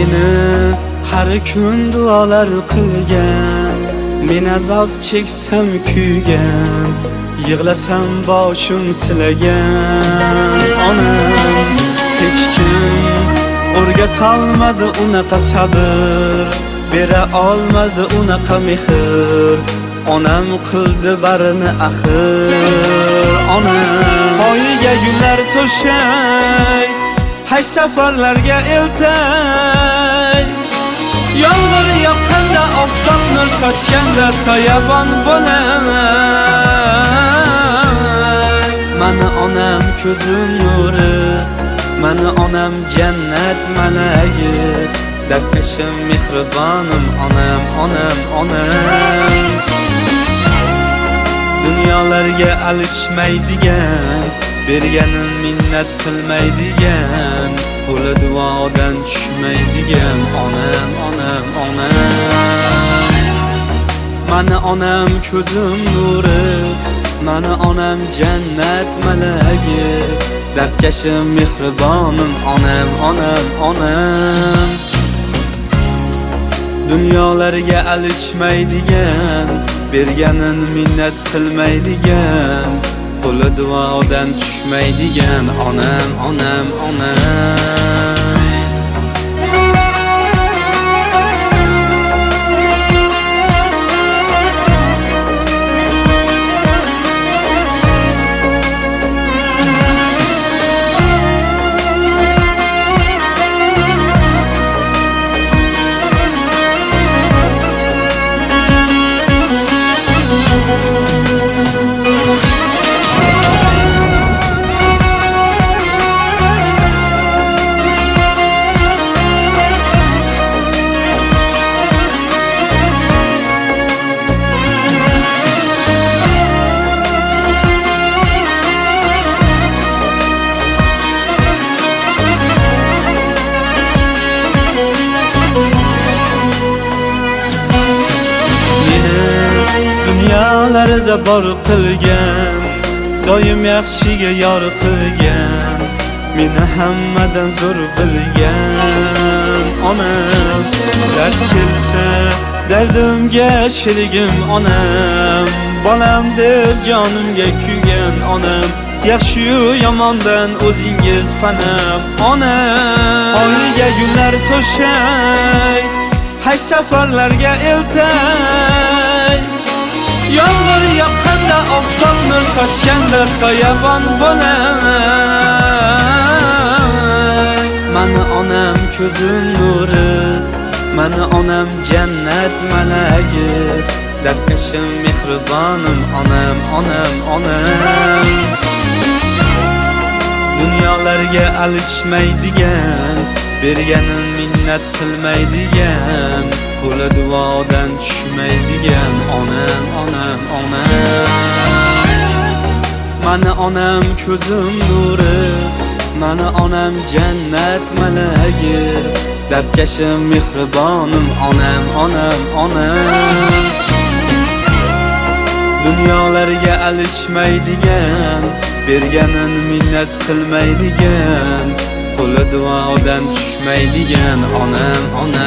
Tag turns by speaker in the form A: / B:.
A: meni har kun duolar qilgan, men azob cheksam kuygan, yig'lasam boshim silagan. Onam hech kim o'rgatolmadi unaqa sabr, bera olmadi unaqa mehr. Onam qildi barini axir. Onam poyiga gullar to'shay, hay safarlarga eltay, yomg'ir yoqqanda oftob nur sochganda soyabon bo'lay. Mani onam ko'zim nuri, mani onam jannat malagi, dardkashim mehribonim onam, onam, onam. Dunyolarga alishmaydigan, berganin minnat qilmaydigan, qo'li duodan tushmaydigan onam, onam, onam. Mani onam ko'zim nuri, mani onam jannat malagi, dardkashim mehribonim onam, onam, onam. Dunyolarga alishmaydigan, berganin minnat qilmaydigan, qo'li duodan tushmaydigan onam, onam, onam. Dunyolarda bor qilgan, doim yaxshiga yor qilgan, meni hammadan zo'r bilgan onam. Dard kelsa dardimga shirigim onam, bolam deb jonimga kuygan onam. Yaxshi-yu yomondan o'zingiz panam onam. Oyga gullar to'shay, hay safarlarga eltay, yomg'ir yoqqanda oftob nur sochganda soyabon bo'lay. Mani onam ko'zim nuri, mani onam jannat malagi, dardkashim mehribonim onam, onam, onam. Dunyolarga alishmaydigan, berganin minnat qilmaydigan, qo'li duodan tushmaydigan onam, onam, onam. Mani onam ko'zim nuri, mani onam jannat malagi, dardkashim mehribonim onam, onam, onam. Dunyolarga alishmaydigan, berganin minnat qilmaydigan, qo'li duodan tushmaydigan onam, onam.